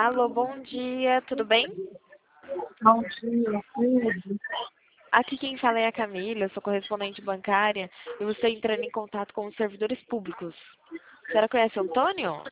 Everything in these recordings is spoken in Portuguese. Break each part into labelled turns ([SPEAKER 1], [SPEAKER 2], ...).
[SPEAKER 1] Alô, bom dia, tudo bem?
[SPEAKER 2] Bom dia, tudo.
[SPEAKER 1] Aqui quem fala é a Camila, eu sou correspondente bancária e você entrando em contato com os servidores públicos. A senhora conhece o Antônio?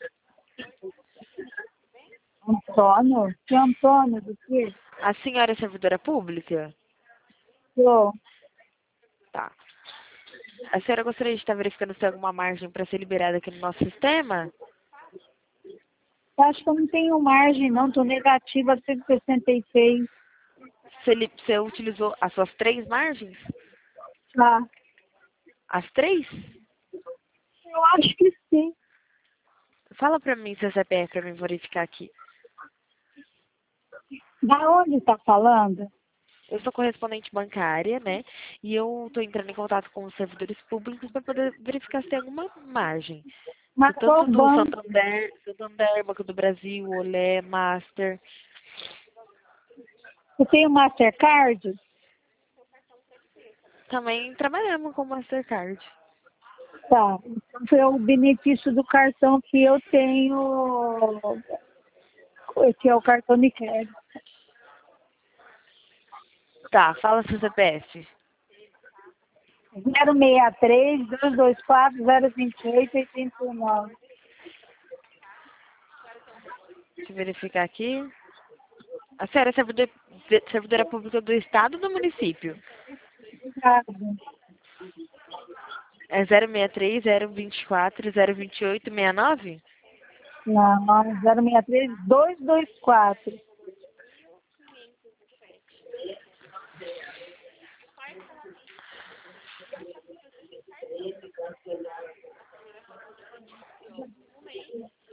[SPEAKER 2] Antônio? Que Antônio do quê?
[SPEAKER 1] A senhora é servidora pública?
[SPEAKER 2] Sou.
[SPEAKER 1] Tá. A senhora gostaria de estar verificando se tem alguma margem para ser liberada aqui no nosso sistema?
[SPEAKER 2] Acho que eu não tenho margem, não. Estou negativa a 166.
[SPEAKER 1] Você utilizou as suas 3 margens?
[SPEAKER 2] Tá.
[SPEAKER 1] As 3?
[SPEAKER 2] Eu acho que sim.
[SPEAKER 1] Fala pra mim seu CPF para mim verificar aqui.
[SPEAKER 2] Da onde está falando?
[SPEAKER 1] Eu sou correspondente bancária, né? E eu estou entrando em contato com os servidores públicos para poder verificar se tem alguma margem.
[SPEAKER 2] Mas
[SPEAKER 1] Tanto
[SPEAKER 2] qual
[SPEAKER 1] do
[SPEAKER 2] banco?
[SPEAKER 1] Santander, Banco do Brasil, Olé, Master.
[SPEAKER 2] Eu tenho Mastercard?
[SPEAKER 1] Também trabalhamos com Mastercard.
[SPEAKER 2] Tá. Então foi o benefício do cartão que eu tenho, que é o cartão de crédito.
[SPEAKER 1] Tá, fala seu CPF.
[SPEAKER 2] 063 224 028 89.
[SPEAKER 1] Deixa eu verificar aqui. A senhora é servidora pública do estado ou do município?
[SPEAKER 2] Obrigada.
[SPEAKER 1] É 063 024 028 69?
[SPEAKER 2] Não, 063 224.